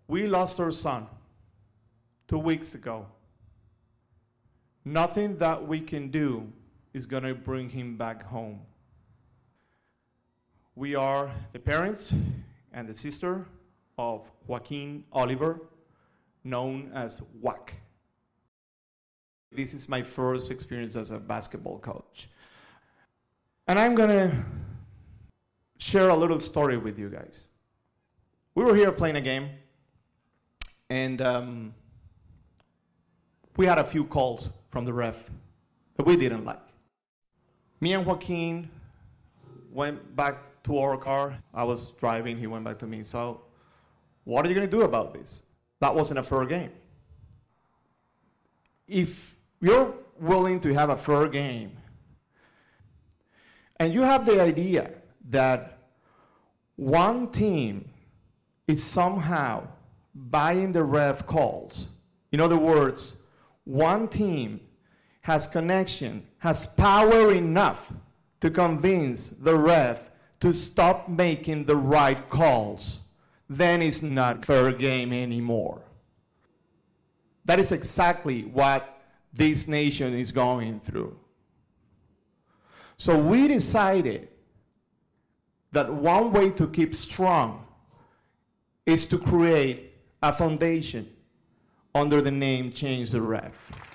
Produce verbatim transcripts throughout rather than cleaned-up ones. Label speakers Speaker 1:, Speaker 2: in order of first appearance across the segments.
Speaker 1: We lost our son two weeks ago. Nothing that we can do is going to bring him back home. We are the parents and the sister of Joaquin Oliver, known as W A C. This is my first experience as a basketball coach. And I'm going to share a little story with you guys. We were here playing a game, and um, we had a few calls from the ref that we didn't like. Me and Joaquin went back to our car. I was driving, he went back to me. So, what are you going to do about this? That wasn't a fair game. If you're willing to have a fair game, and you have the idea that one team is somehow buying the ref calls, in other words, one team has connection, has power enough to convince the ref to stop making the right calls, then it's not fair game anymore. That is exactly what this nation is going through. So we decided that one way to keep strong is to create a foundation under the name Change the Ref.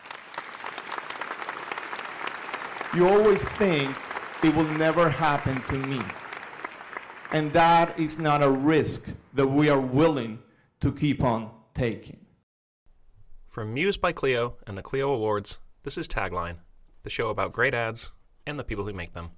Speaker 1: You always think it will never happen to me. And that is not a risk that we are willing to keep on taking.
Speaker 2: From Muse by Clio and the Clio Awards, this is Tagline, the show about great ads and the people who make them.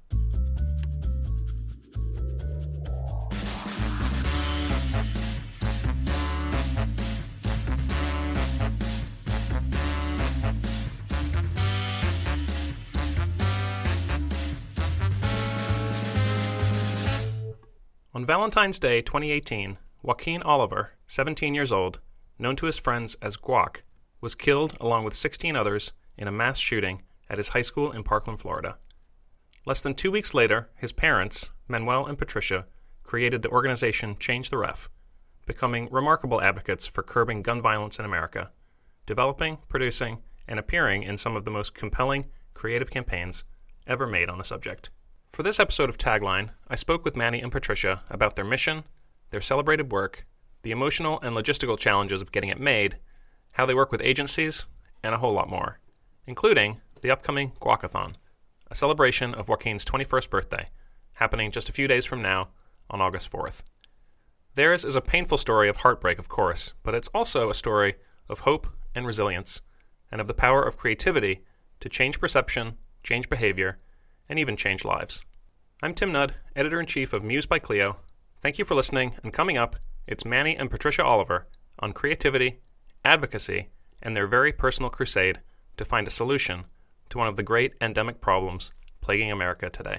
Speaker 2: On Valentine's Day twenty eighteen, Joaquin Oliver, seventeen years old, known to his friends as Guac, was killed along with sixteen others in a mass shooting at his high school in Parkland, Florida. Less than two weeks later, his parents, Manuel and Patricia, created the organization Change the Ref, becoming remarkable advocates for curbing gun violence in America, developing, producing, and appearing in some of the most compelling, creative campaigns ever made on the subject. For this episode of Tagline, I spoke with Manny and Patricia about their mission, their celebrated work, the emotional and logistical challenges of getting it made, how they work with agencies, and a whole lot more, including the upcoming Guacathon, a celebration of Joaquin's twenty-first birthday, happening just a few days from now on August fourth. Theirs is a painful story of heartbreak, of course, but it's also a story of hope and resilience, and of the power of creativity to change perception, change behavior, and even change lives. I'm Tim Nudd, Editor-in-Chief of Muse by Clio. Thank you for listening, and coming up, it's Manny and Patricia Oliver on creativity, advocacy, and their very personal crusade to find a solution to one of the great endemic problems plaguing America today.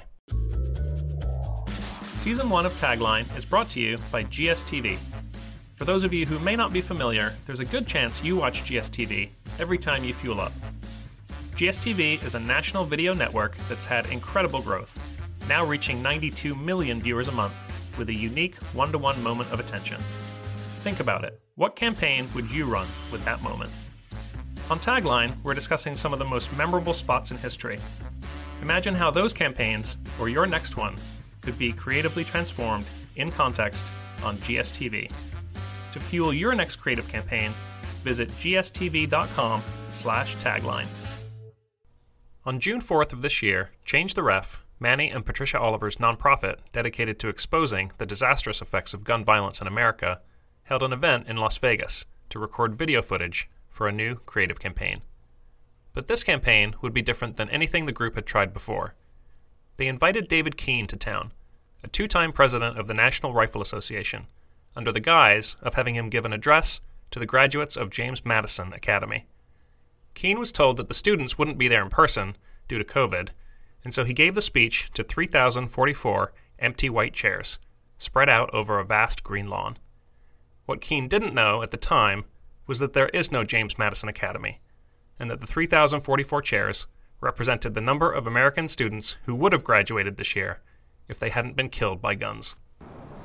Speaker 2: Season one of Tagline is brought to you by G S T V. For those of you who may not be familiar, there's a good chance you watch G S T V every time you fuel up. G S T V is a national video network that's had incredible growth, now reaching ninety-two million viewers a month with a unique one-to-one moment of attention. Think about it. What campaign would you run with that moment? On Tagline, we're discussing some of the most memorable spots in history. Imagine how those campaigns, or your next one, could be creatively transformed in context on G S T V. To fuel your next creative campaign, visit gstv.com slash tagline. On June fourth of this year, Change the Ref, Manny and Patricia Oliver's nonprofit dedicated to exposing the disastrous effects of gun violence in America, held an event in Las Vegas to record video footage for a new creative campaign. But this campaign would be different than anything the group had tried before. They invited David Keene to town, a two-time president of the National Rifle Association, under the guise of having him give an address to the graduates of James Madison Academy. Keene was told that the students wouldn't be there in person due to COVID, and so he gave the speech to three thousand forty-four empty white chairs, spread out over a vast green lawn. What Keene didn't know at the time was that there is no James Madison Academy, and that the three thousand forty-four chairs represented the number of American students who would have graduated this year if they hadn't been killed by guns.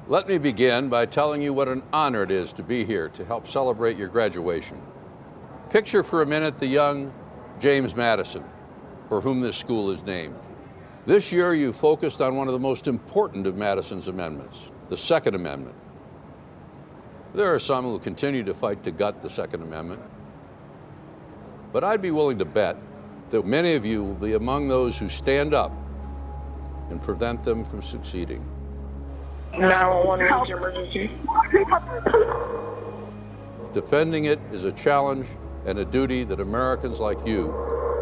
Speaker 3: Let me begin by telling you what an honor it is to be here to help celebrate your graduation. Picture for a minute the young James Madison, for whom this school is named. This year you focused on one of the most important of Madison's amendments, the Second Amendment. There are some who continue to fight to gut the Second Amendment, but I'd be willing to bet that many of you will be among those who stand up and prevent them from succeeding.
Speaker 4: nine one one, what's your emergency?
Speaker 3: Defending it is a challenge and a duty that Americans like you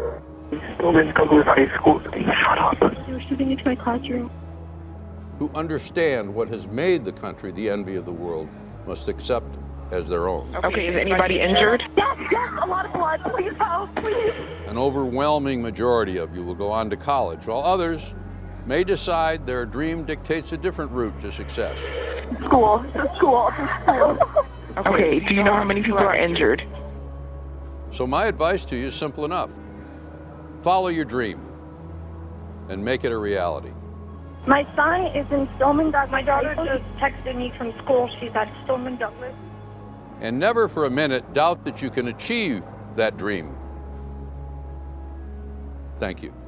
Speaker 4: Shut up.
Speaker 5: You're shooting into my classroom.
Speaker 3: who understand what has made the country the envy of the world must accept as their own.
Speaker 4: Okay, is anybody injured?
Speaker 5: Yes, yes, a lot of blood. Please help, please.
Speaker 3: An overwhelming majority of you will go on to college, while others may decide their dream dictates a different route to success.
Speaker 5: School, school, school.
Speaker 4: Okay, do you know how many people are injured?
Speaker 3: So my advice to you is simple enough. Follow your dream and make it a reality.
Speaker 5: My son is in Stillman Douglas. My daughter just texted me from school. She's at Stillman Douglas.
Speaker 3: And never for a minute doubt that you can achieve that dream. Thank you.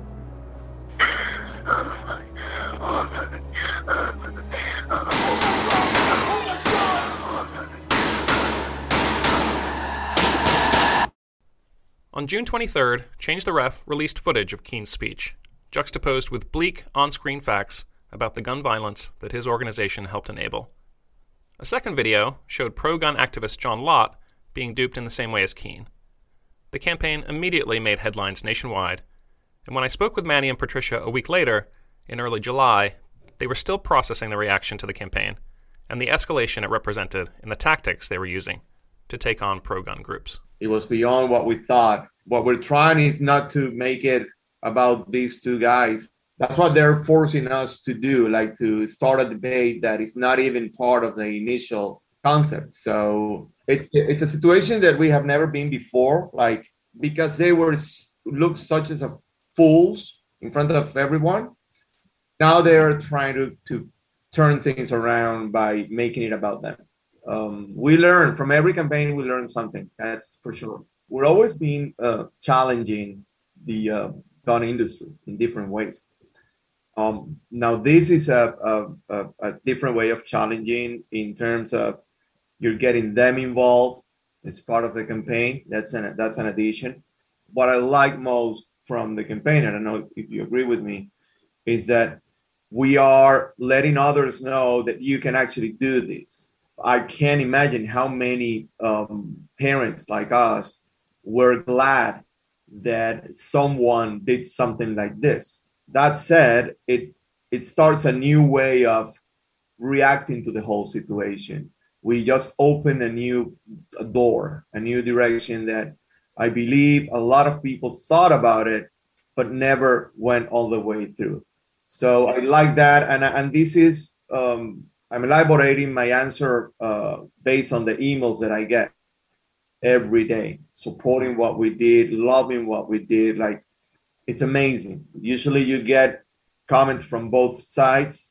Speaker 2: On June twenty-third, Change the Ref released footage of Keen's speech, juxtaposed with bleak on-screen facts about the gun violence that his organization helped enable. A second video showed pro-gun activist John Lott being duped in the same way as Keen. The campaign immediately made headlines nationwide, and when I spoke with Manny and Patricia a week later, in early July, they were still processing the reaction to the campaign and the escalation it represented in the tactics they were using to take on pro-gun groups.
Speaker 1: It was beyond what we thought. What we're trying is not to make it about these two guys. That's what they're forcing us to do, like to start a debate that is not even part of the initial concept. So it, it's a situation that we have never been before, like because they were looked such as a fools in front of everyone. Now they're trying to, to turn things around by making it about them. Um, we learn from every campaign, we learn something, that's for sure. We're always being uh, challenging the uh, gun industry in different ways. Um, now, this is a, a, a different way of challenging in terms of you're getting them involved as part of the campaign. That's an, that's an addition. What I like most from the campaign, I don't know if you agree with me, is that we are letting others know that you can actually do this. I can't imagine how many um, parents like us were glad that someone did something like this. That said, it it starts a new way of reacting to the whole situation. We just open a new door, a new direction that I believe a lot of people thought about it, but never went all the way through. So I like that, and and this is. Um, I'm elaborating my answer uh, based on the emails that I get every day, supporting what we did, loving what we did. Like, it's amazing. Usually you get comments from both sides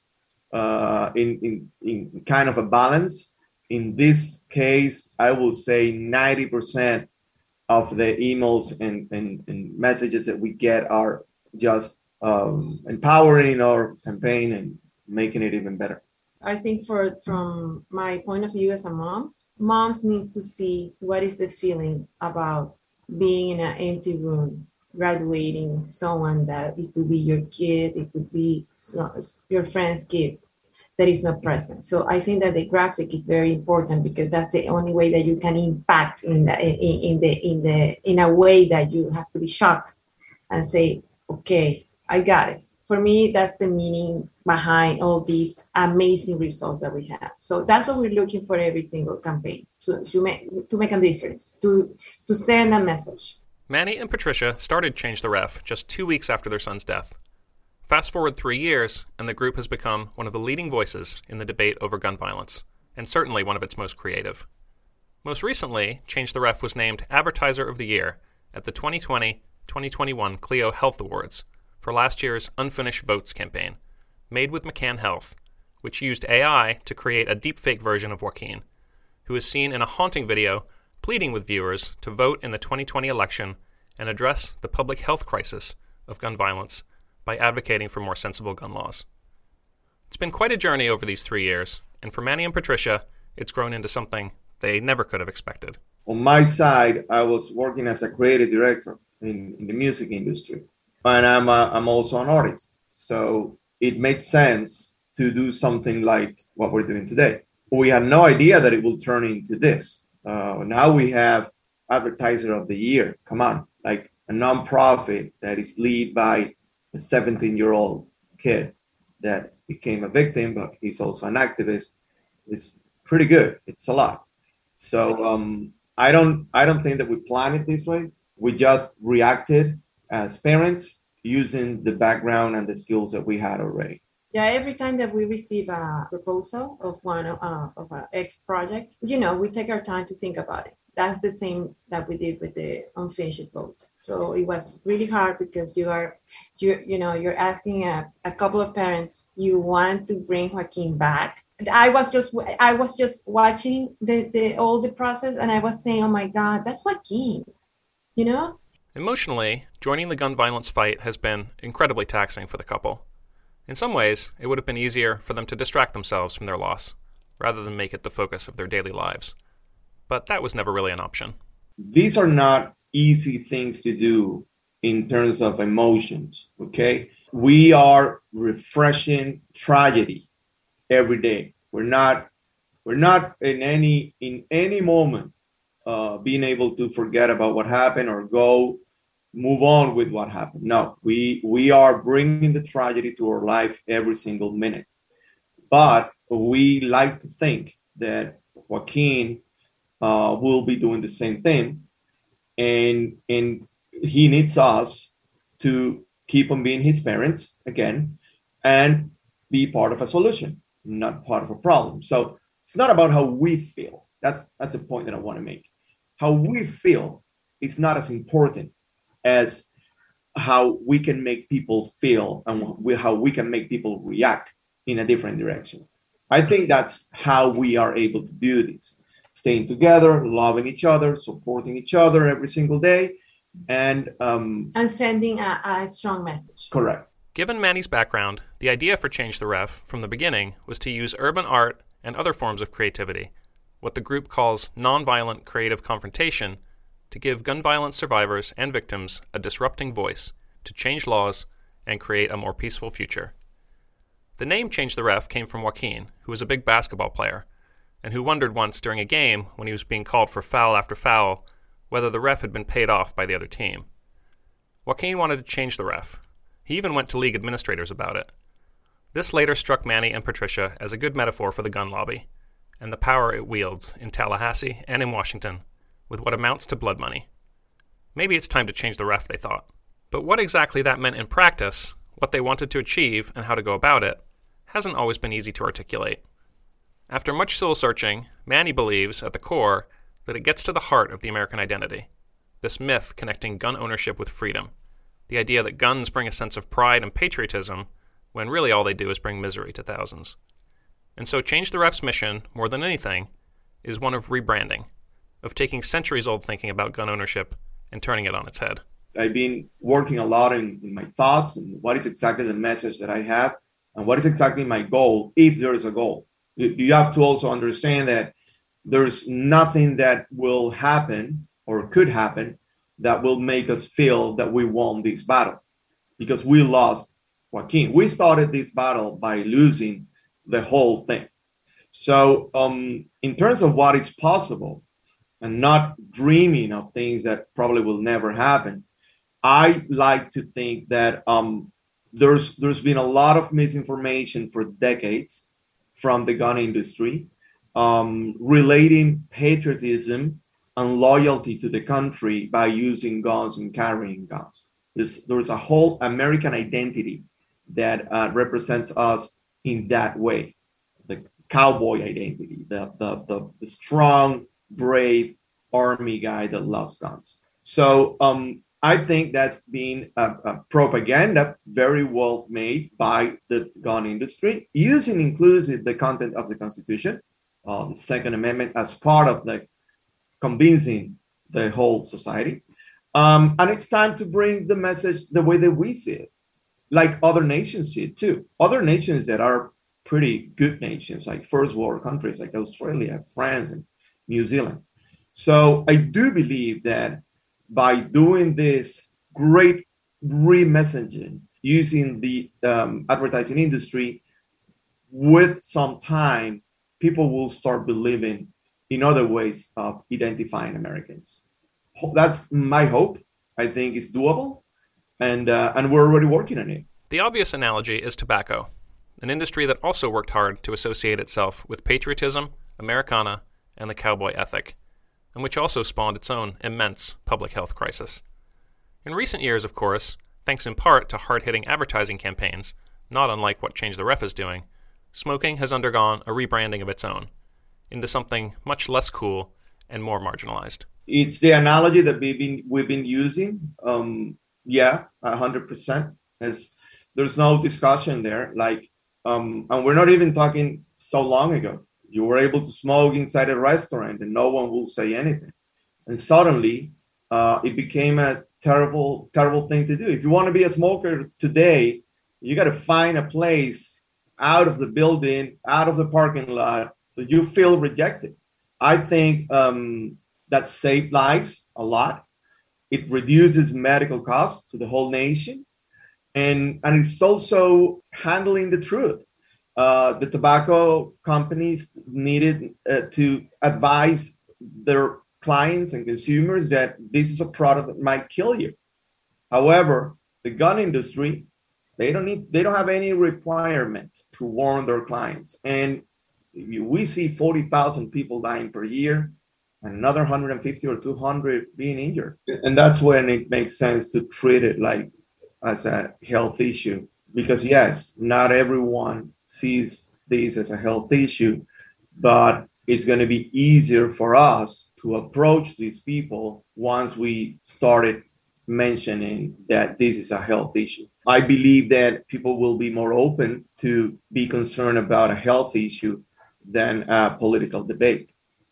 Speaker 1: uh, in, in, in kind of a balance. In this case, I will say ninety percent of the emails and, and, and messages that we get are just um, empowering our campaign and making it even better.
Speaker 6: I think for from my point of view as a mom, moms needs to see what is the feeling about being in an empty room, graduating someone that it could be your kid, it could be so, your friend's kid that is not present. So I think that the graphic is very important because that's the only way that you can impact in the in, in the in the in a way that you have to be shocked and say, okay, I got it. For me, that's the meaning behind all these amazing results that we have. So that's what we're looking for every single campaign, to, to, make, to make a difference, to, to send a message.
Speaker 2: Manny and Patricia started Change the Ref just two weeks after their son's death. Fast forward three years, and the group has become one of the leading voices in the debate over gun violence, and certainly one of its most creative. Most recently, Change the Ref was named Advertiser of the Year at the twenty twenty twenty twenty-one Clio Health Awards, for last year's Unfinished Votes campaign, Made with McCann Health, which used A I to create a deepfake version of Joaquin, who is seen in a haunting video pleading with viewers to vote in the twenty twenty election and address the public health crisis of gun violence by advocating for more sensible gun laws. It's been quite a journey over these three years, and for Manny and Patricia, it's grown into something they never could have expected.
Speaker 1: On my side, I was working as a creative director in, in the music industry, and I'm, a, I'm also an artist. So it made sense to do something like what we're doing today. We had no idea that it will turn into this. Uh, now we have Advertiser of the Year. Come on, like a nonprofit that is led by a seventeen-year-old kid that became a victim, but he's also an activist. It's pretty good. It's a lot. So um, I don't I don't think that we planned it this way. We just reacted as parents using the background and the skills that we had already.
Speaker 6: Yeah, every time that we receive a proposal of one uh, of our X project, you know, we take our time to think about it. That's the same that we did with the unfinished vote. So it was really hard because you are, you you know, you're asking a, a couple of parents, you want to bring Joaquin back. I was just I was just watching the, the all the process, and I was saying, oh my God, that's Joaquin, you know?
Speaker 2: Emotionally, joining the gun violence fight has been incredibly taxing for the couple. In some ways, it would have been easier for them to distract themselves from their loss, rather than make it the focus of their daily lives. But that was never really an option.
Speaker 1: These are not easy things to do in terms of emotions, okay? We are refreshing tragedy every day. We're not, we're not in any in any moment uh, being able to forget about what happened or go move on with what happened. No, we we are bringing the tragedy to our life every single minute. But we like to think that Joaquin uh, will be doing the same thing, and and he needs us to keep on being his parents again and be part of a solution, not part of a problem. So it's not about how we feel. That's that's a point that I want to make. How we feel is not as important as how we can make people feel and we, how we can make people react in a different direction. I think that's how we are able to do this. Staying together, loving each other, supporting each other every single day, and um,
Speaker 6: and sending a, a strong message.
Speaker 1: Correct.
Speaker 2: Given Manny's background, the idea for Change the Ref from the beginning was to use urban art and other forms of creativity, what the group calls nonviolent creative confrontation, to give gun violence survivors and victims a disrupting voice to change laws and create a more peaceful future. The name Change the Ref came from Joaquin, who was a big basketball player, and who wondered once during a game when he was being called for foul after foul whether the ref had been paid off by the other team. Joaquin wanted to change the ref. He even went to league administrators about it. This later struck Manny and Patricia as a good metaphor for the gun lobby and the power it wields in Tallahassee and in Washington with what amounts to blood money. Maybe it's time to change the ref, they thought. But what exactly that meant in practice, what they wanted to achieve, and how to go about it, hasn't always been easy to articulate. After much soul searching, Manny believes, at the core, that it gets to the heart of the American identity, this myth connecting gun ownership with freedom, the idea that guns bring a sense of pride and patriotism, when really all they do is bring misery to thousands. And so Change the Ref's mission, more than anything, is one of rebranding, of taking centuries-old thinking about gun ownership and turning it on its head.
Speaker 1: I've been working a lot in, in my thoughts and what is exactly the message that I have and what is exactly my goal, if there is a goal. You, you have to also understand that there's nothing that will happen or could happen that will make us feel that we won this battle, because we lost Joaquin. We started this battle by losing the whole thing. So um, in terms of what is possible, and not dreaming of things that probably will never happen, I like to think that um, there's there's been a lot of misinformation for decades from the gun industry, um, relating patriotism and loyalty to the country by using guns and carrying guns. There's, there's a whole American identity that uh, represents us in that way. The cowboy identity, the, the, the, the strong, brave army guy that loves guns. So um, I think that's been a, a propaganda very well made by the gun industry, using inclusive the content of the Constitution, uh, the Second Amendment, as part of the convincing the whole society. Um, and it's time to bring the message the way that we see it, like other nations see it too. Other nations that are pretty good nations, like first world countries like Australia, France, and New Zealand. So I do believe that by doing this great re-messaging using the um, advertising industry, with some time, people will start believing in other ways of identifying Americans. That's my hope. I think it's doable, and uh, and we're already working on it.
Speaker 2: The obvious analogy is tobacco, an industry that also worked hard to associate itself with patriotism, Americana, and the cowboy ethic, and which also spawned its own immense public health crisis. In recent years, of course, thanks in part to hard-hitting advertising campaigns, not unlike what Change the Ref is doing, smoking has undergone a rebranding of its own into something much less cool and more marginalized.
Speaker 1: It's the analogy that we've been we've been using. Um, yeah, a hundred percent. As there's no discussion there. Like, um, and we're not even talking so long ago. You were able to smoke inside a restaurant and no one will say anything. And suddenly, uh, it became a terrible, terrible thing to do. If you want to be a smoker today, you got to find a place out of the building, out of the parking lot, so you feel rejected. I think um, that saved lives a lot. It reduces medical costs to the whole nation. And, and it's also handling the truth. Uh, the tobacco companies needed uh, to advise their clients and consumers that this is a product that might kill you. However, the gun industry, they don't need, they don't have any requirement to warn their clients. And we see forty thousand people dying per year and another one hundred fifty or two hundred being injured. And that's when it makes sense to treat it like as a health issue. Because yes, not everyone sees this as a health issue, but it's going to be easier for us to approach these people once we started mentioning that this is a health issue. I believe that people will be more open to be concerned about a health issue than a political debate.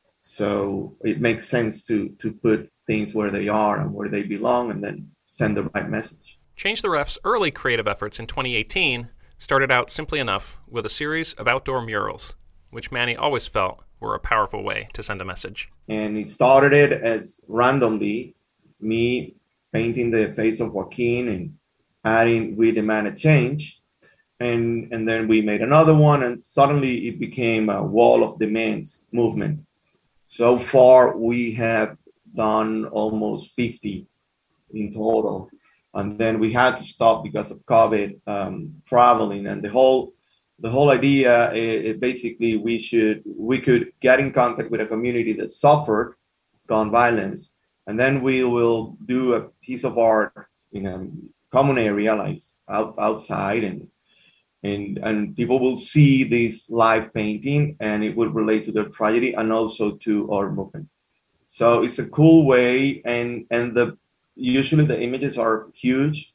Speaker 1: So it makes sense to, to put things where they are and where they belong and then send the right message.
Speaker 2: Change the Ref's early creative efforts in twenty eighteen started out simply enough with a series of outdoor murals, which Manny always felt were a powerful way to send a message.
Speaker 1: And it started it as randomly, me painting the face of Joaquin and adding "We Demand a Change." And, and then we made another one, and suddenly it became a Wall of Demands movement. So far, we have done almost fifty in total. And then we had to stop because of COVID um, traveling, and the whole the whole idea is, is basically we should we could get in contact with a community that suffered gun violence, and then we will do a piece of art in a common area like out, outside, and and and people will see this live painting, and it will relate to their tragedy and also to our movement. So it's a cool way, and and the usually the images are huge.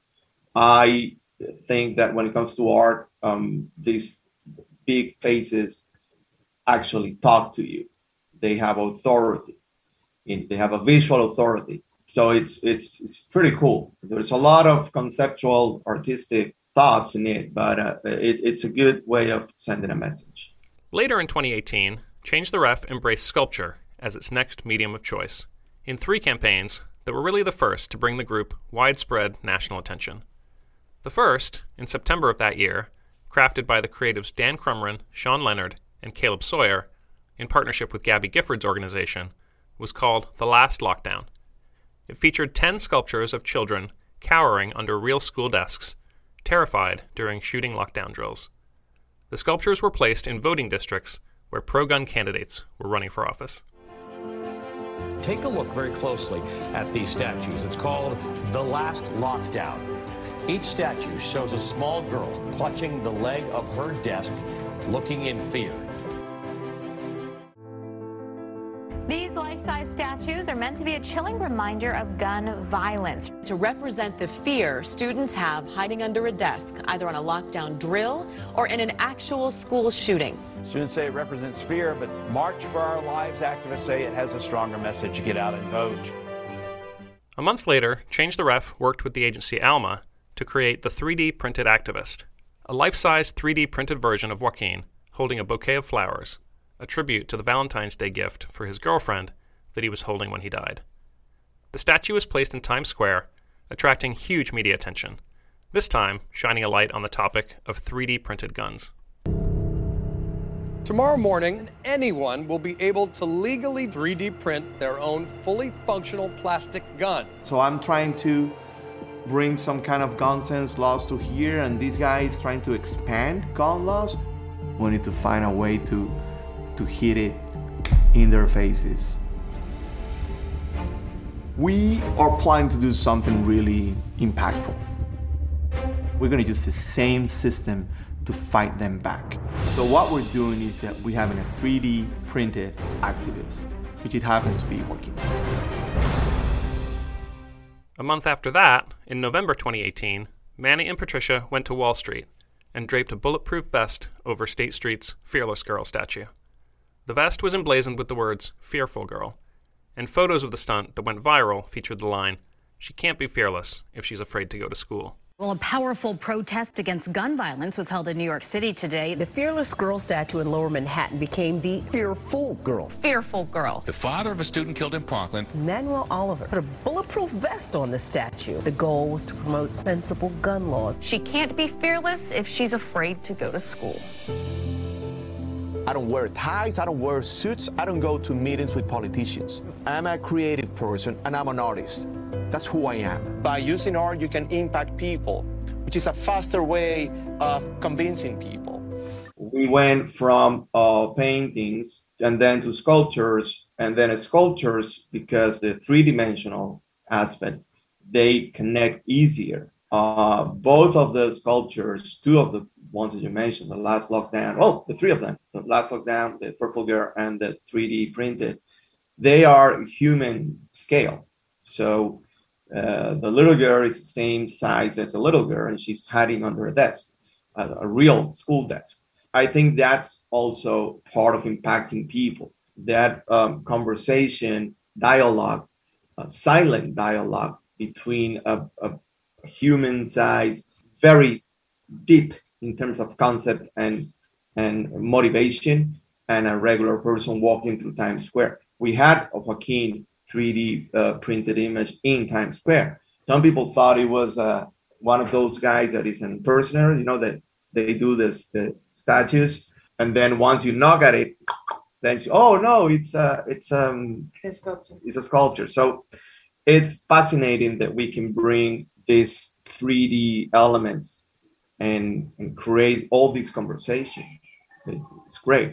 Speaker 1: I think that when it comes to art, um, these big faces actually talk to you. They have authority. They have a visual authority. So it's it's it's pretty cool. There's a lot of conceptual, artistic thoughts in it, but uh, it, it's a good way of sending a message.
Speaker 2: Later in twenty eighteen, Change the Ref embraced sculpture as its next medium of choice, in three campaigns that were really the first to bring the group widespread national attention. The first, in September of that year, crafted by the creatives Dan Crumrin, Sean Leonard, and Caleb Sawyer, in partnership with Gabby Gifford's organization, was called The Last Lockdown. It featured ten sculptures of children cowering under real school desks, terrified during shooting lockdown drills. The sculptures were placed in voting districts where pro-gun candidates were running for office.
Speaker 7: Take a look very closely at these statues. It's called The Last Lockdown. Each statue shows a small girl clutching the leg of her desk, looking in fear.
Speaker 8: These These life-size statues are meant to be a chilling reminder of gun violence.
Speaker 9: To represent the fear students have hiding under a desk, either on a lockdown drill or in an actual school shooting.
Speaker 10: Students say it represents fear, but March for Our Lives activists say it has a stronger message to get out and vote.
Speaker 2: A month later, Change the Ref worked with the agency Alma to create the three D printed activist, a life-size three D printed version of Joaquin holding a bouquet of flowers, a tribute to the Valentine's Day gift for his girlfriend that he was holding when he died. The statue was placed in Times Square, attracting huge media attention, this time shining a light on the topic of three D printed guns.
Speaker 11: Tomorrow morning, anyone will be able to legally three D print their own fully functional plastic gun.
Speaker 1: So I'm trying to bring some kind of gun sense laws to here, and this guy is trying to expand gun laws. We need to find a way to, to hit it in their faces. We are planning to do something really impactful. We're gonna use the same system to fight them back. So what we're doing is that we're having a three D printed activist, which it happens to be Joaquin.
Speaker 2: A month after that, in November twenty eighteen, Manny and Patricia went to Wall Street and draped a bulletproof vest over State Street's Fearless Girl statue. The vest was emblazoned with the words, "Fearful Girl," and photos of the stunt that went viral featured the line, "She can't be fearless if she's afraid to go to school."
Speaker 12: Well, a powerful protest against gun violence was held in New York City today.
Speaker 13: The Fearless Girl statue in Lower Manhattan became the Fearful Girl.
Speaker 12: Fearful Girl.
Speaker 14: The father of a student killed in Parkland,
Speaker 13: Manuel Oliver, put a bulletproof vest on the statue. The goal was to promote sensible gun laws.
Speaker 12: She can't be fearless if she's afraid to go to school.
Speaker 15: I don't wear ties, I don't wear suits, I don't go to meetings with politicians. I'm a creative person and I'm an artist. That's who I am. By using art, you can impact people, which is a faster way of convincing people.
Speaker 1: We went from uh, paintings and then to sculptures, and then sculptures, because the three-dimensional aspect, they connect easier. Uh, both of the sculptures, two of the ones that you mentioned, the last lockdown, well, the three of them, the last lockdown, the Fearful Girl, and the three D printed, they are human scale. So uh, the little girl is the same size as the little girl, and she's hiding under a desk, a, a real school desk. I think that's also part of impacting people. That um, conversation, dialogue, uh, silent dialogue between a, a human size, very deep in terms of concept and and motivation, and a regular person walking through Times Square. We had a Joaquin three D uh, printed image in Times Square. Some people thought it was uh, one of those guys that is an impersonator, you know, that they do this the statues, and then once you knock at it, then you, oh no, it's uh, it's um
Speaker 6: It's a sculpture.
Speaker 1: It's a sculpture. So it's fascinating that we can bring these three D elements and, and create all these conversations. It's great.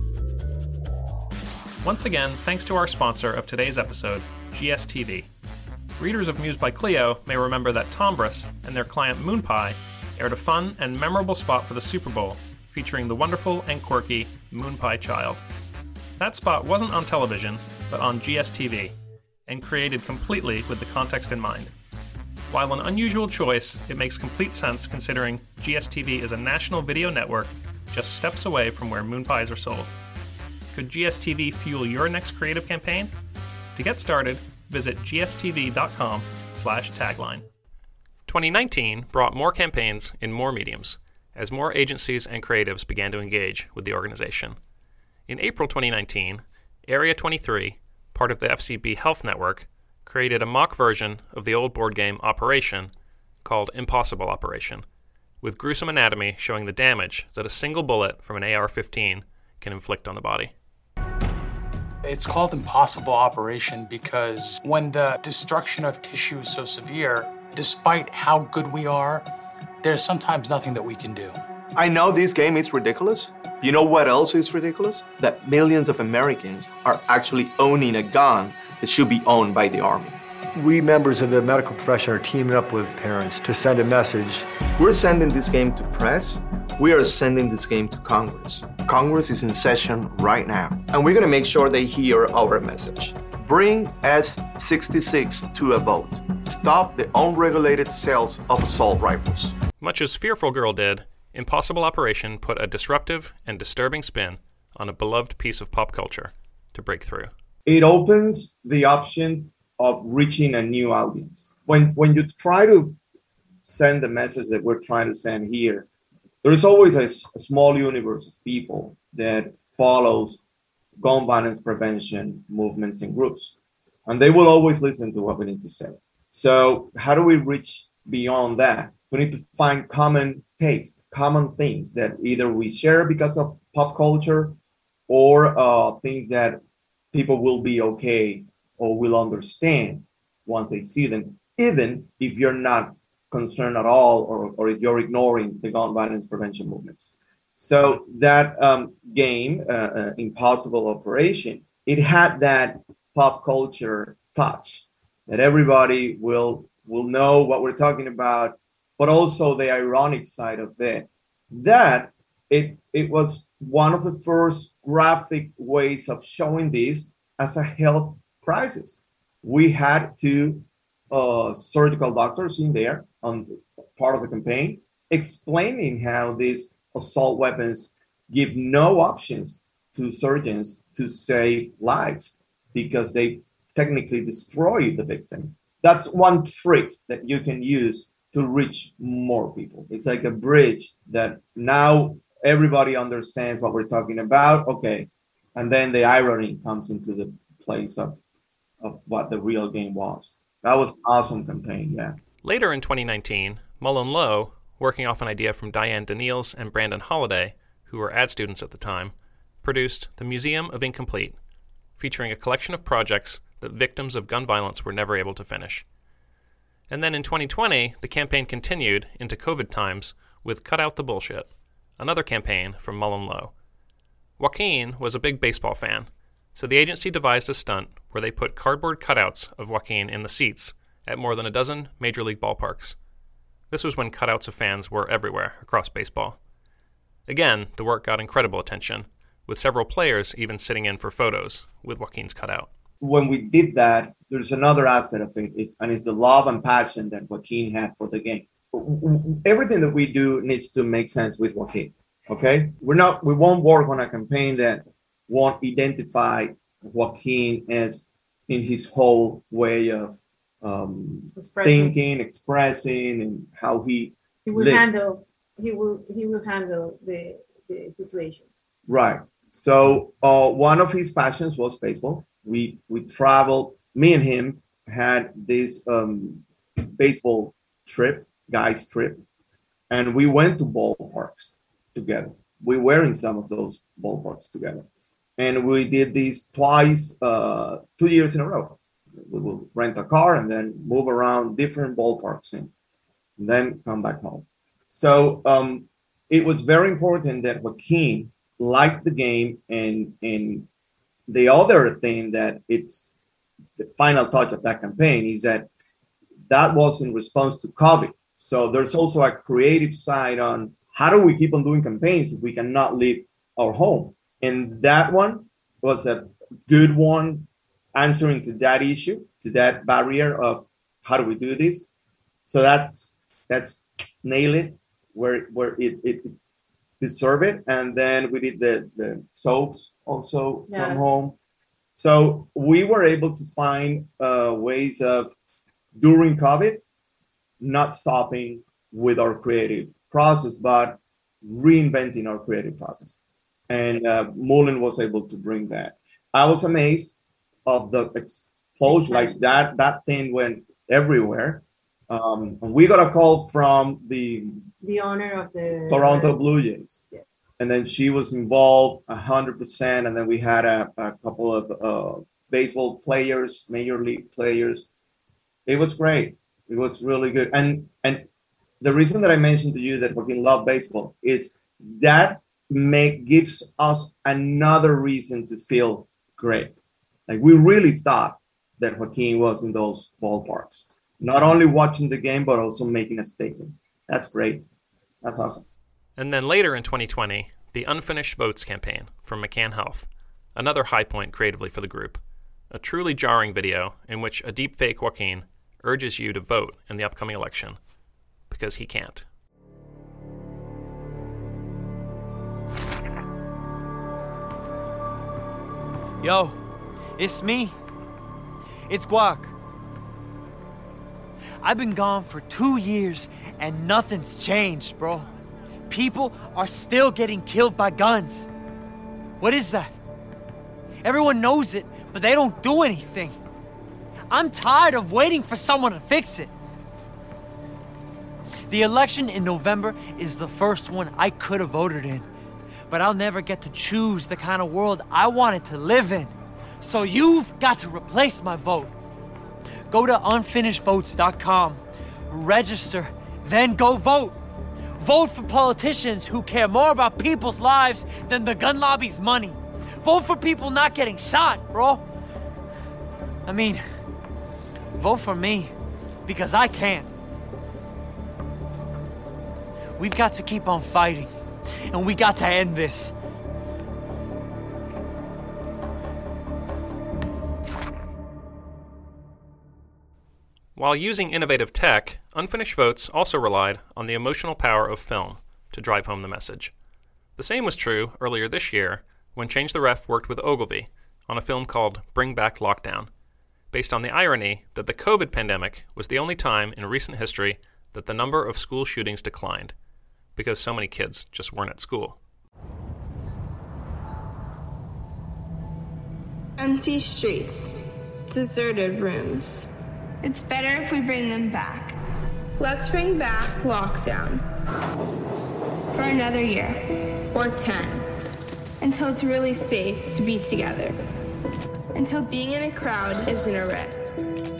Speaker 2: Once again, thanks to our sponsor of today's episode, G S T V. Readers of Muse by Clio may remember that Tombras and their client MoonPie aired a fun and memorable spot for the Super Bowl featuring the wonderful and quirky MoonPie child. That spot wasn't on television, but on G S T V, and created completely with the context in mind. While an unusual choice, it makes complete sense considering G S T V is a national video network just steps away from where MoonPies are sold. Could G S T V fuel your next creative campaign? To get started, visit g s t v dot com slash tagline. twenty nineteen brought more campaigns in more mediums, as more agencies and creatives began to engage with the organization. In April twenty nineteen, Area twenty-three, part of the F C B Health Network, created a mock version of the old board game Operation called Impossible Operation, with gruesome anatomy showing the damage that a single bullet from an A R fifteen can inflict on the body.
Speaker 16: It's called Impossible Operation because when the destruction of tissue is so severe, despite how good we are, there's sometimes nothing that we can do.
Speaker 15: I know this game is ridiculous. You know what else is ridiculous? That millions of Americans are actually owning a gun that should be owned by the Army.
Speaker 17: We members of the medical profession are teaming up with parents to send a message.
Speaker 15: We're sending this game to press, We are sending this game to Congress. Congress is in session right now, and we're going to make sure they hear our message. Bring S sixty-six to a vote. Stop the unregulated sales of assault rifles.
Speaker 2: Much as Fearful Girl did, Impossible Operation put a disruptive and disturbing spin on a beloved piece of pop culture to break through.
Speaker 1: It opens the option of reaching a new audience. When when you try to send the message that we're trying to send here, there is always a, a small universe of people that follows gun violence prevention movements and groups. And they will always listen to what we need to say. So how do we reach beyond that? We need to find common taste, common things that either we share because of pop culture or uh, things that people will be okay or will understand once they see them, even if you're not concerned at all or, or if you're ignoring the gun violence prevention movements. So that um, game, uh, uh, Impossible Operation, it had that pop culture touch that everybody will will know what we're talking about, but also the ironic side of it. That it it was one of the first graphic ways of showing this as a health crisis. We had two uh, surgical doctors in there on part of the campaign explaining how these assault weapons give no options to surgeons to save lives because they technically destroy the victim. That's one trick that you can use to reach more people. It's like a bridge that now everybody understands what we're talking about. Okay. And then the irony comes into the place of, of what the real game was. That was an awesome campaign, yeah.
Speaker 2: Later in twenty nineteen, MullenLowe, working off an idea from Diane Daniels and Brandon Holliday, who were ad students at the time, produced The Museum of Incomplete, featuring a collection of projects that victims of gun violence were never able to finish. And then in twenty twenty, the campaign continued into COVID times with Cut Out the Bullshit, another campaign from MullenLowe. Joaquin was a big baseball fan, so the agency devised a stunt where they put cardboard cutouts of Joaquin in the seats at more than a dozen major league ballparks. This was when cutouts of fans were everywhere across baseball. Again, the work got incredible attention, with several players even sitting in for photos with Joaquin's cutout.
Speaker 1: When we did that, there's another aspect of it, it's, and it's the love and passion that Joaquin had for the game. Everything that we do needs to make sense with Joaquin, okay? We're not, we won't work on a campaign that won't identify Joaquin as in his whole way of um, thinking, expressing, and how he
Speaker 6: he will
Speaker 1: lived.
Speaker 6: handle he will he will handle the the situation.
Speaker 1: Right. So uh, one of his passions was baseball. We we traveled. Me and him had this um, baseball trip, guys trip, and we went to ballparks together. We were in some of those ballparks together, and we did this twice, uh, two years in a row. We will rent a car and then move around different ballparks and then come back home. So um, it was very important that Joaquin liked the game, and and the other thing that it's the final touch of that campaign is that that was in response to COVID. So there's also a creative side on how do we keep on doing campaigns if we cannot leave our home? And that one was a good one, answering to that issue, to that barrier of how do we do this? So that's that's nail it where where it, it deserve it. And then we did the, the soaps also yeah. from home. So we were able to find uh, ways of, during COVID, not stopping with our creative process, but reinventing our creative process. And uh, Mullen was able to bring that. I was amazed of the explosion, like that, that thing went everywhere. Um, and we got a call from the
Speaker 6: the owner of the
Speaker 1: Toronto Blue Jays.
Speaker 6: Yes.
Speaker 1: And then she was involved one hundred percent. And then we had a, a couple of uh, baseball players, major league players. It was great. It was really good. And and the reason that I mentioned to you that Joaquin loved baseball is that make gives us another reason to feel great. Like we really thought that Joaquin was in those ballparks, not only watching the game, but also making a statement. That's great. That's awesome.
Speaker 2: And then later in twenty twenty, the Unfinished Votes campaign from McCann Health, another high point creatively for the group. A truly jarring video in which a deepfake Joaquin urges you to vote in the upcoming election because he can't.
Speaker 17: Yo, it's me. It's Guac. I've been gone for two years and nothing's changed, bro. People are still getting killed by guns. What is that? Everyone knows it, but they don't do anything. I'm tired of waiting for someone to fix it. The election in November is the first one I could have voted in, but I'll never get to choose the kind of world I wanted to live in. So you've got to replace my vote. Go to unfinished votes dot com, register, then go vote. Vote for politicians who care more about people's lives than the gun lobby's money. Vote for people not getting shot, bro. I mean, vote for me, because I can't. We've got to keep on fighting, and we got to end this.
Speaker 2: While using innovative tech, Unfinished Votes also relied on the emotional power of film to drive home the message. The same was true earlier this year when Change the Ref worked with Ogilvy on a film called Bring Back Lockdown, based on the irony that the COVID pandemic was the only time in recent history that the number of school shootings declined, because so many kids just weren't at school.
Speaker 18: Empty streets, deserted rooms. It's better if we bring them back. Let's bring back lockdown. For another year, or ten. Until it's really safe to be together. Until being in a crowd isn't a risk.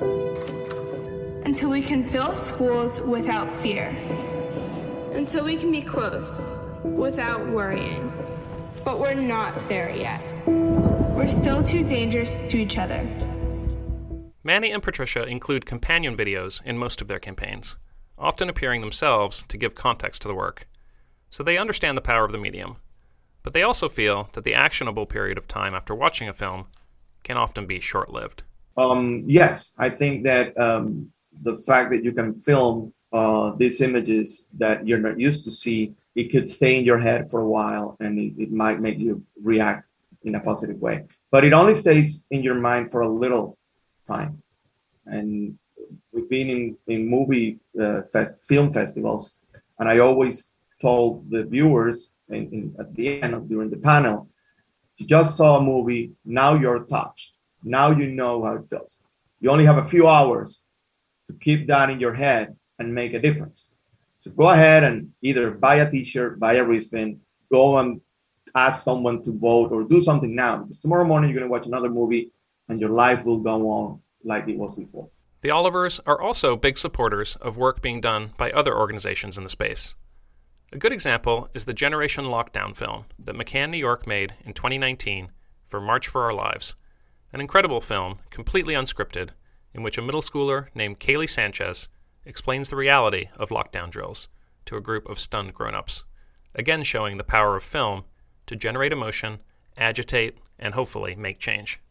Speaker 18: Until we can fill schools without fear. Until we can be close, without worrying. But we're not there yet. We're still too dangerous to each other.
Speaker 2: Manny and Patricia include companion videos in most of their campaigns, often appearing themselves to give context to the work. So they understand the power of the medium. But they also feel that the actionable period of time after watching a film can often be short-lived.
Speaker 1: Um, yes, I think that um, the fact that you can film uh, these images that you're not used to see, it could stay in your head for a while, and it, it might make you react in a positive way. But it only stays in your mind for a little time. And we've been in, in movie uh, fest, film festivals, and I always told the viewers in, in, at the end of during the panel, you just saw a movie, now you're touched. Now you know how it feels. You only have a few hours to keep that in your head and make a difference. So go ahead and either buy a t-shirt, buy a wristband, go and ask someone to vote or do something now, because tomorrow morning you're going to watch another movie and your life will go on like it was before.
Speaker 2: The Olivers are also big supporters of work being done by other organizations in the space. A good example is the Generation Lockdown film that McCann New York made in twenty nineteen for March for Our Lives, an incredible film, completely unscripted, in which a middle schooler named Kaylee Sanchez explains the reality of lockdown drills to a group of stunned grown-ups, again showing the power of film to generate emotion, agitate, and hopefully make change.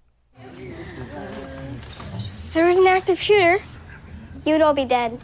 Speaker 19: If there was an active shooter, you'd all be dead.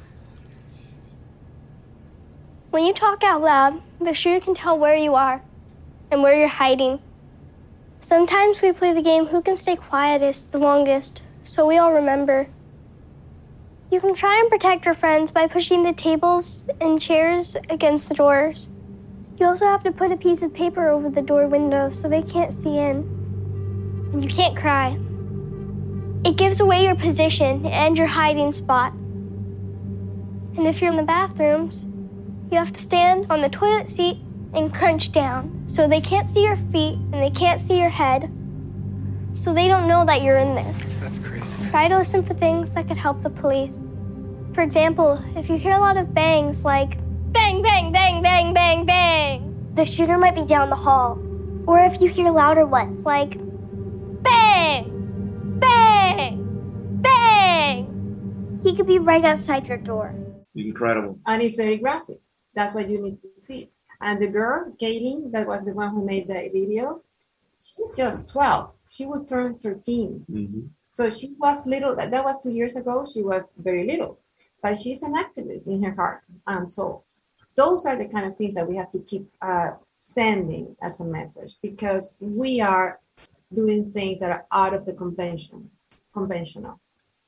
Speaker 19: When you talk out loud, the shooter can tell where you are and where you're hiding. Sometimes we play the game who can stay quietest the longest, so we all remember. You can try and protect your friends by pushing the tables and chairs against the doors. You also have to put a piece of paper over the door window so they can't see in. And you can't cry. It gives away your position and your hiding spot. And if you're in the bathrooms, you have to stand on the toilet seat and crunch down so they can't see your feet and they can't see your head, so they don't know that you're in there.
Speaker 17: That's crazy.
Speaker 19: Try to listen for things that could help the police. For example, if you hear a lot of bangs like bang, bang, bang, bang, bang, bang, the shooter might be down the hall. Or if you hear louder ones like bang, bang, bang, he could be right outside your door.
Speaker 1: Incredible.
Speaker 6: And it's very graphic. That's what you need to see. And the girl, Kaylin, that was the one who made the video, she's just twelve. She would turn thirteen.
Speaker 1: Mm-hmm.
Speaker 6: So she was little, that, that was two years ago, she was very little. But she's an activist in her heart and soul. Those are the kind of things that we have to keep uh, sending as a message, because we are doing things that are out of the convention, conventional.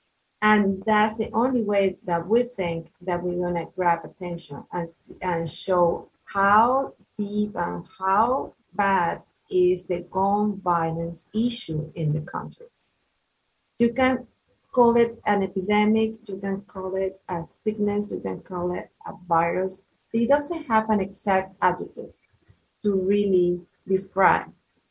Speaker 6: And that's the only way that we think that we're going to grab attention and, and show how deep and how bad is the gun violence issue in the country. You can call it an epidemic, you can call it a sickness, you can call it a virus. It doesn't have an exact adjective to really describe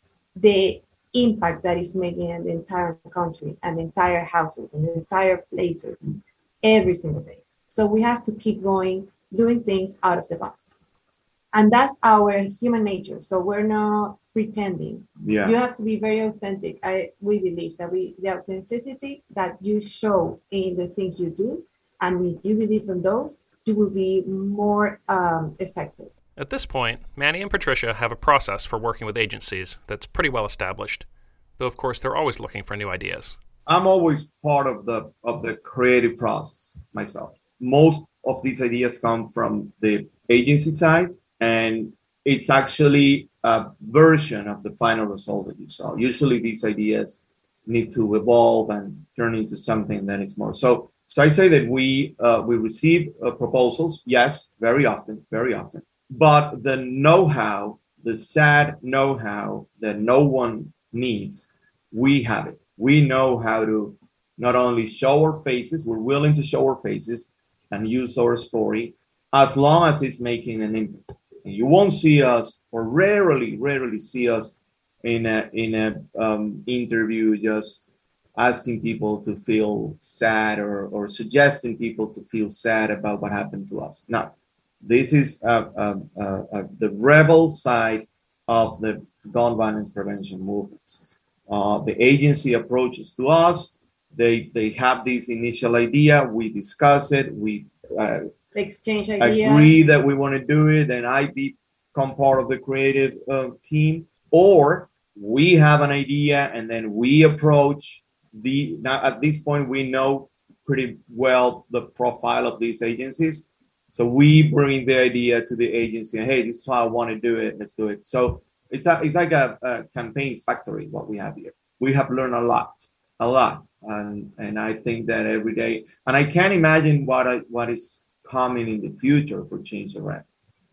Speaker 6: the impact that is making in the entire country and the entire houses and the entire places every single day. So we have to keep going, doing things out of the box. And that's our human nature. So we're not pretending.
Speaker 1: Yeah.
Speaker 6: You have to be very authentic. I we believe that we the authenticity that you show in the things you do, and if you believe in those, you will be more um, effective.
Speaker 2: At this point, Manny and Patricia have a process for working with agencies that's pretty well established, though of course they're always looking for new ideas.
Speaker 1: I'm always part of the of the creative process myself. Most of these ideas come from the agency side, and it's actually a version of the final result that you saw. Usually these ideas need to evolve and turn into something that is more. So so I say that we uh, we receive uh, proposals, yes, very often, very often. But the know-how, the sad know-how that no one needs, we have it. We know how to not only show our faces, we're willing to show our faces and use our story as long as it's making an impact. And you won't see us, or rarely, rarely see us in a in a um, interview just asking people to feel sad or, or suggesting people to feel sad about what happened to us. No. This is uh, uh, uh, uh, the rebel side of the gun violence prevention movements. Uh, the agency approaches to us. They they have this initial idea. We discuss it. We uh,
Speaker 6: exchange ideas.
Speaker 1: Agree that we want to do it, and I become part of the creative uh, team. Or we have an idea, and then we approach the. Now at this point, we know pretty well the profile of these agencies. So we bring the idea to the agency, and hey, this is how I want to do it. Let's do it. So it's a, it's like a, a campaign factory, what we have here. We have learned a lot, a lot. And and I think that every day, and I can't imagine what I, what is coming in the future for Change the Red.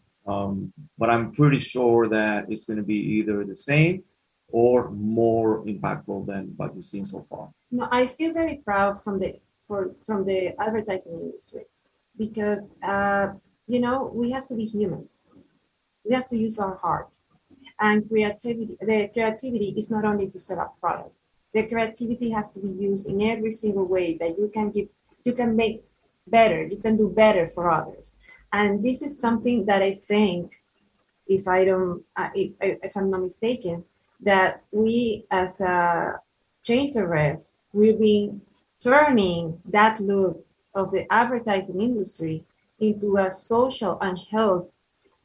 Speaker 1: Um, but I'm pretty sure that it's going to be either the same or more impactful than what you've seen so far.
Speaker 6: No, I feel very proud from the for from the advertising industry. Because, uh, you know, we have to be humans. We have to use our heart. And creativity, the creativity is not only to sell a product. The creativity has to be used in every single way that you can give, you can make better, you can do better for others. And this is something that I think, if I don't, uh, if, if I'm not mistaken, that we as a Change the Red, we've been turning that look of the advertising industry into a social and health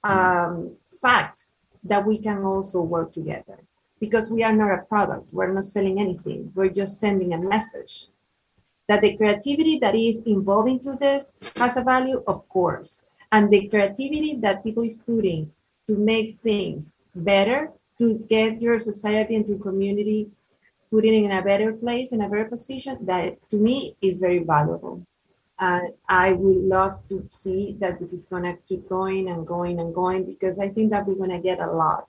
Speaker 6: um, fact that we can also work together, because we are not a product. We're not selling anything. We're just sending a message that the creativity that is involved into this has a value, of course. And the creativity that people is putting to make things better, to get your society and your community putting it in a better place, in a better position, that to me is very valuable. And I would love to see that this is going to keep going and going and going, because I think that we're going to get a lot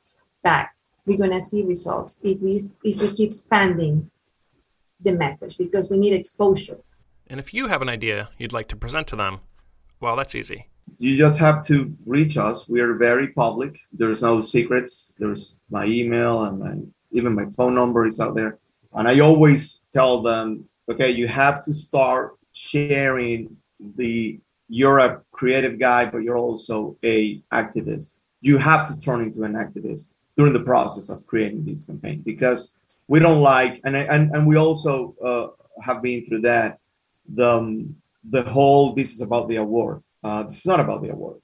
Speaker 6: back. We're going to see results if we, if we keep expanding the message, because we need exposure.
Speaker 2: And if you have an idea you'd like to present to them, well, that's easy.
Speaker 1: You just have to reach us. We are very public. There's no secrets. There's my email, and my, even my phone number is out there. And I always tell them, okay, you have to start sharing the you're a creative guy, but you're also a activist. You have to turn into an activist during the process of creating this campaign, because we don't like, and and and we also uh, have been through that, the um, the whole this is about the award. Uh, this is not about the award.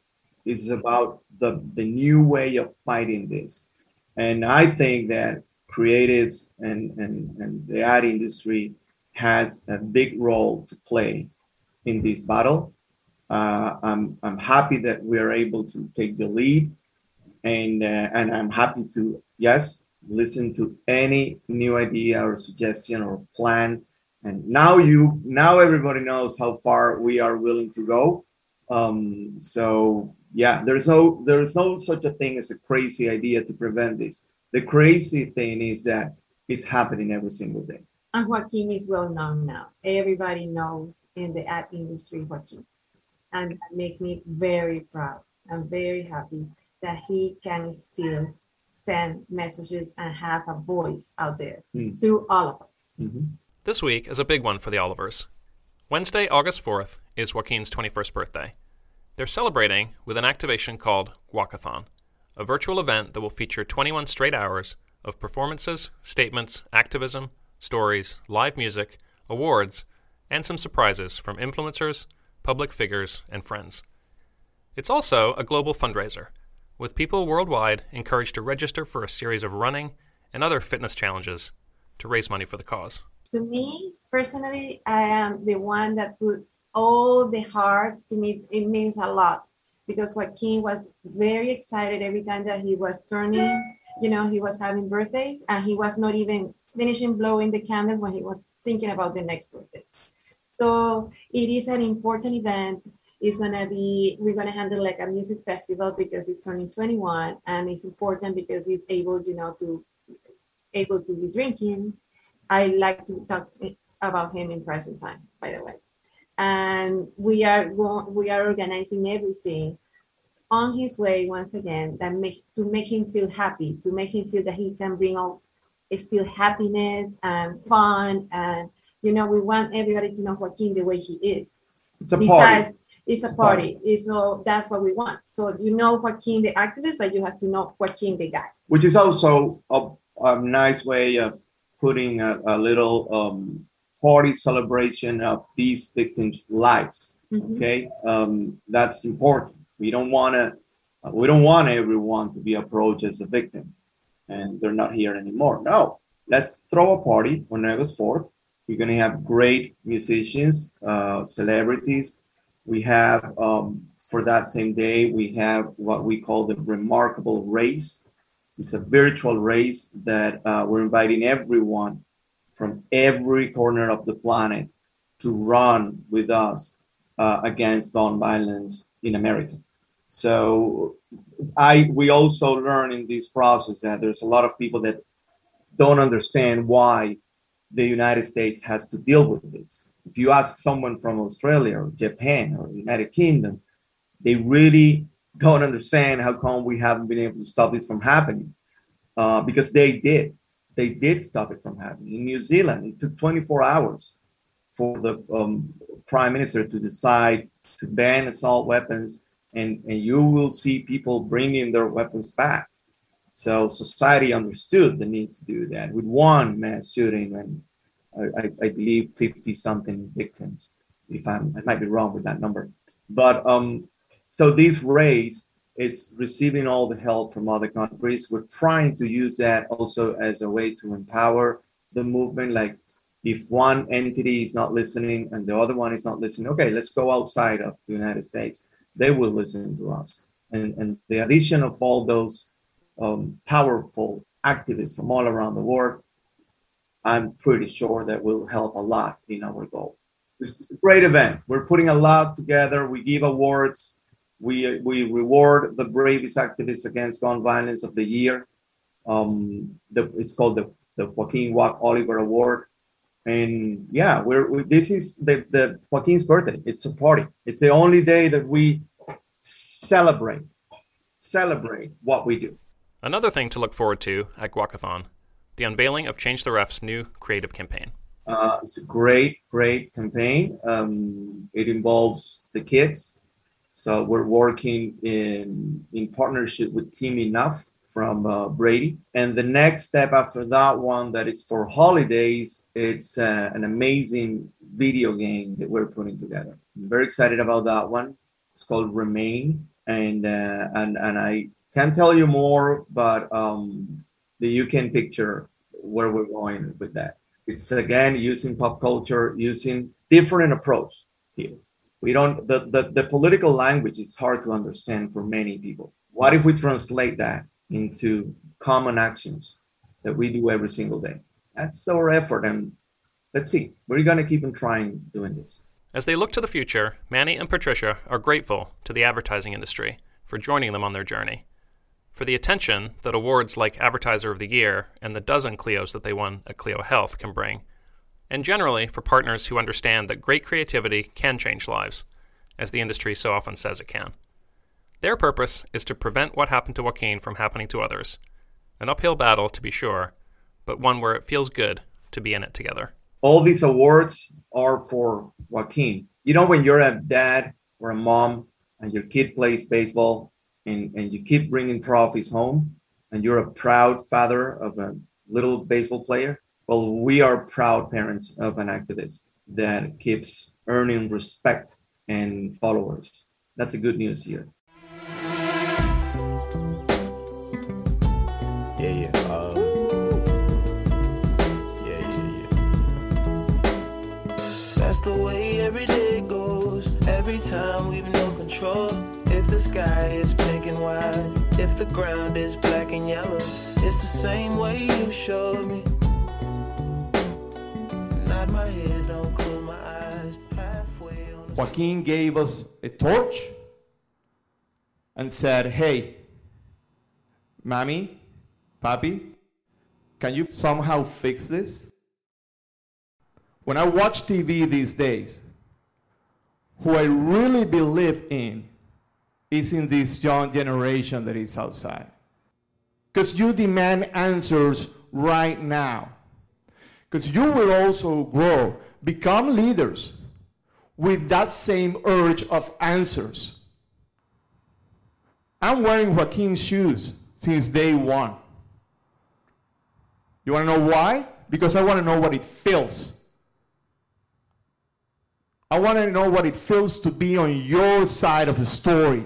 Speaker 1: It's about the, the new way of fighting this. And I think that creatives and, and, and the ad industry has a big role to play in this battle. Uh, I'm, I'm happy that we are able to take the lead, and, uh, and I'm happy to, yes, listen to any new idea or suggestion or plan. And now you, now everybody knows how far we are willing to go. Um, so yeah, there's no, there's no such a thing as a crazy idea to prevent this. The crazy thing is that it's happening every single day.
Speaker 6: And Joaquin is well known now. Everybody knows in the ad industry Joaquin. And that makes me very proud. I'm very happy that he can still send messages and have a voice out there mm. through all of us.
Speaker 1: Mm-hmm.
Speaker 2: This week is a big one for the Olivers. Wednesday, August fourth, is Joaquin's twenty-first birthday. They're celebrating with an activation called Walkathon, a virtual event that will feature twenty-one straight hours of performances, statements, activism, stories, live music, awards, and some surprises from influencers, public figures, and friends. It's also a global fundraiser, with people worldwide encouraged to register for a series of running and other fitness challenges to raise money for the cause.
Speaker 6: To me, personally, I am the one that put all the heart. To me, it means a lot, because Joaquin was very excited every time that he was turning, you know, he was having birthdays, and he was not even finishing blowing the candles when he was thinking about the next birthday. So it is an important event. It's gonna be, we're gonna handle like a music festival because he's turning twenty-one, and it's important because he's able, you know, to able to be drinking. I like to talk about him in present time, by the way. And we are we are organizing everything on his way once again that make to make him feel happy, to make him feel that he can bring out still happiness and fun, and you know, we want everybody to know Joaquin the way he is.
Speaker 1: It's a
Speaker 6: Besides,
Speaker 1: party.
Speaker 6: It's a
Speaker 1: it's
Speaker 6: party.
Speaker 1: party.
Speaker 6: It's, so that's what we want. So you know Joaquin the activist, but you have to know Joaquin the guy.
Speaker 1: Which is also a, a nice way of putting a, a little um, party celebration of these victims' lives. Mm-hmm. Okay, um, that's important. We don't want to. Uh, we don't want everyone to be approached as a victim, and they're not here anymore. No, let's throw a party on August fourth. We're going to have great musicians, uh, celebrities. We have, um, for that same day, we have what we call the Remarkable Race. It's a virtual race that uh, we're inviting everyone from every corner of the planet to run with us uh, against gun violence in America. So I we also learn in this process that there's a lot of people that don't understand why the United States has to deal with this. If you ask someone from Australia or Japan or the United Kingdom, they really don't understand how come we haven't been able to stop this from happening, uh, because they did. They did stop it from happening. In New Zealand, it took twenty-four hours for the um, prime minister to decide to ban assault weapons, and, and you will see people bringing their weapons back. So society understood the need to do that with one mass shooting and I, I believe fifty something victims. If I'm, I might be wrong with that number, but um, so this race, it's receiving all the help from other countries. We're trying to use that also as a way to empower the movement. Like if one entity is not listening and the other one is not listening, okay, let's go outside of the United States. They will listen to us. And, and the addition of all those um, powerful activists from all around the world, I'm pretty sure that will help a lot in our goal. This is a great event. We're putting a lot together. We give awards. We we reward the bravest activists against gun violence of the year. Um, the, it's called the, the Joaquin Wack Oliver Award. And yeah, we're we, this is the, the Joaquin's birthday. It's a party. It's the only day that we celebrate, celebrate what we do.
Speaker 2: Another thing to look forward to at Walkathon, the unveiling of Change the Ref's new creative campaign.
Speaker 1: Uh, it's a great, great campaign. Um, it involves the kids. So we're working in, in partnership with Team Enough from uh, Brady. And the next step after that one that is for holidays, it's uh, an amazing video game that we're putting together. I'm very excited about that one. It's called Remain. and uh, and and I can't tell you more, but um, the, you can picture where we're going with that. It's again using pop culture, using different approach here. We don't the, the the political language is hard to understand for many people. What if we translate that into common actions that we do every single day? That's our effort, and let's see. We're going to keep on trying doing this.
Speaker 2: As they look to the future, Manny and Patricia are grateful to the advertising industry for joining them on their journey, for the attention that awards like Advertiser of the Year and the dozen Clios that they won at Clio Health can bring, and generally for partners who understand that great creativity can change lives, as the industry so often says it can. Their purpose is to prevent what happened to Joaquin from happening to others. An uphill battle, to be sure, but one where it feels good to be in it together.
Speaker 1: All these awards are for Joaquin. You know, when you're a dad or a mom and your kid plays baseball and, and you keep bringing trophies home and you're a proud father of a little baseball player, well, we are proud parents of an activist that keeps earning respect and followers. That's the good news here.
Speaker 20: Yeah, yeah. Uh, yeah, yeah, yeah. That's the way every day goes. Every time we've no control. If the sky is pink and white, if the ground is black and yellow, it's the same way you showed me. Nod my head, don't close my eyes. Halfway on.
Speaker 1: Joaquin gave us a torch and said, hey, Mommy, Papi, can you somehow fix this? When I watch T V these days, who I really believe in is in this young generation that is outside. Because you demand answers right now. Because you will also grow, become leaders with that same urge of answers. I'm wearing Joaquin's shoes since day one. You want to know why? Because I want to know what it feels. I want to know what it feels to be on your side of the story.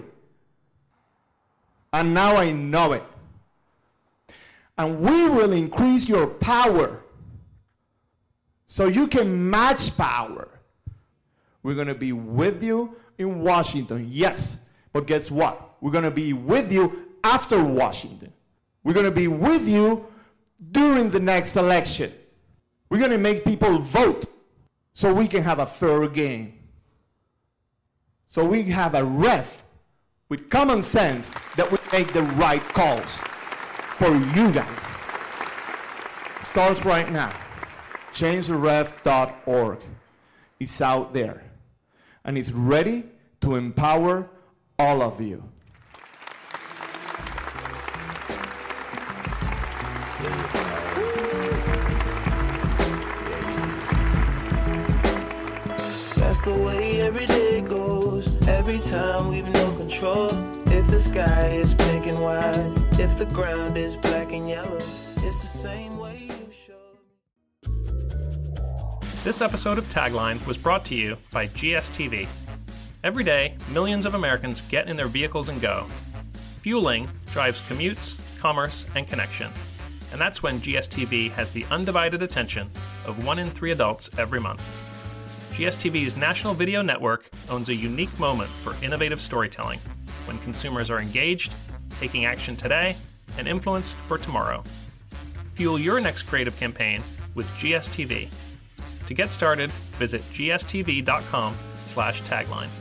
Speaker 1: And now I know it. And we will increase your power so you can match power. We're going to be with you in Washington, yes. But guess what? We're going to be with you after Washington. We're going to be with you during the next election. We're going to make people vote so we can have a fair game. So we have a ref with common sense that will make the right calls for you guys. It starts right now. change the ref dot org. It's out there. And it's ready to empower all of you.
Speaker 20: That's the way every day goes. Every time we've no control. If the sky is pink and white, if the ground is black and yellow, it's the same way you showed.
Speaker 2: This episode of Tagline was brought to you by G S T V. Every day, millions of Americans get in their vehicles and go. Fueling drives commutes, commerce, and connection. And that's when G S T V has the undivided attention of one in three adults every month. G S T V's national video network owns a unique moment for innovative storytelling, when consumers are engaged, taking action today, and influenced for tomorrow. Fuel your next creative campaign with G S T V. To get started, visit G S T V dot com slash tagline.